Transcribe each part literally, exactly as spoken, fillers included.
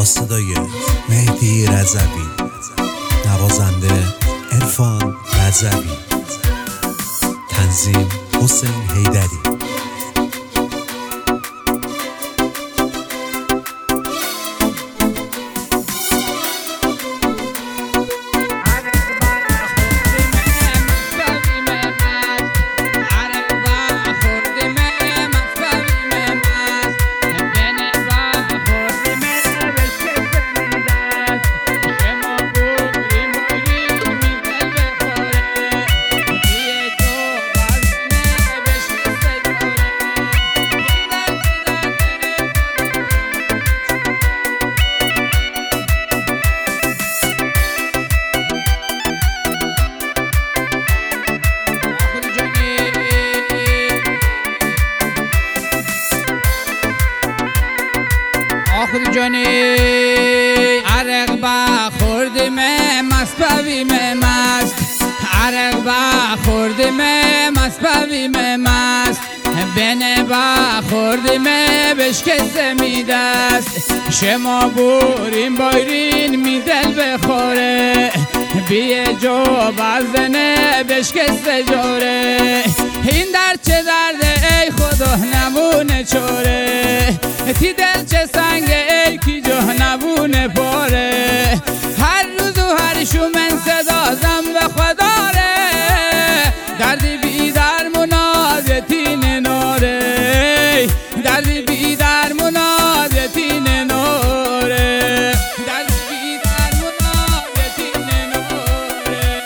با صدای مهدی رضوی، نوازنده عرفان رضوی، تنظیم حسین حیدری. آخر جانی عرق با خوردیم مست بویم مست، عرق با خوردیم مست بویم مست، بنه با خوردیم بشکسته می دست، شما بورین بایرین می دل بخوره، بیه جو بازنه بشکسته جوره، این در چه درده ای خدا نمونه چوره، تی دل چه سنگه ای کی جو نبونه پاره، هر روز و هر شومن صدا زم به خداره، دردی بی درمون آزیتین نوره، دردی بی درمون آزیتین نوره، دردی بی درمون آزیتین نوره.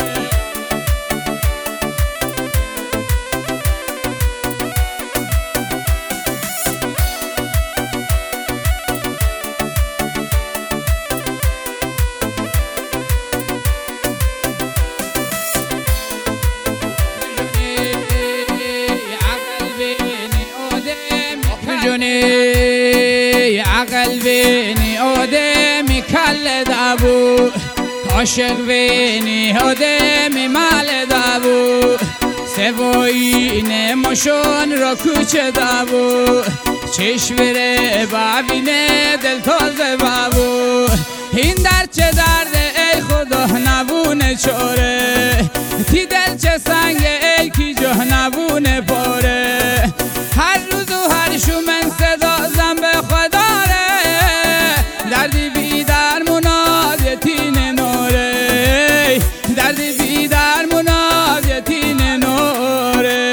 جونی عقل بینی آدمی کل دابو، عاشق بینی آدمی مال دابو، سوایی نموشون را کوچه دابو، چشوره بابینه دل تازه بابو، این در چه درده ای خدا نبونه چوره، تی دل چه سنگه ای کی جو نبونه پاره، هر روز و هر شومن صدا زن به خداره، دردی بی درمون آزیتین نوره، دردی بی درمون آزیتین نوره.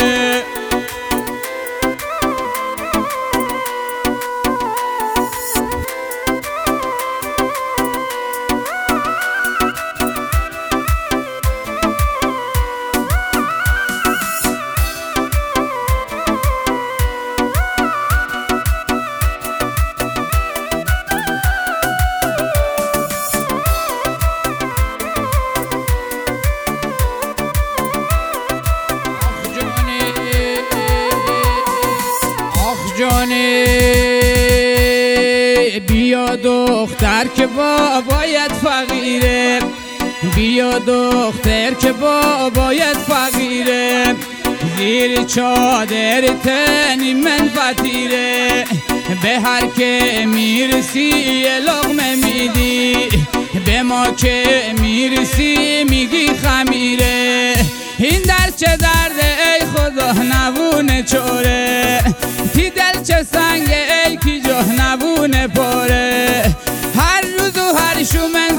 جانی بیا دختر که بابایت فقیره، بیا دختر که بابایت فقیره، زیر چادر تنی من فتیره، به هر که میرسی لقمه میدی، به ما که میرسی میگی خمیره، این در چه درده ای خدا نبونه چوره، تی دل چه سنگه ای کی جو نبونه پاره، هر روز و هر شومن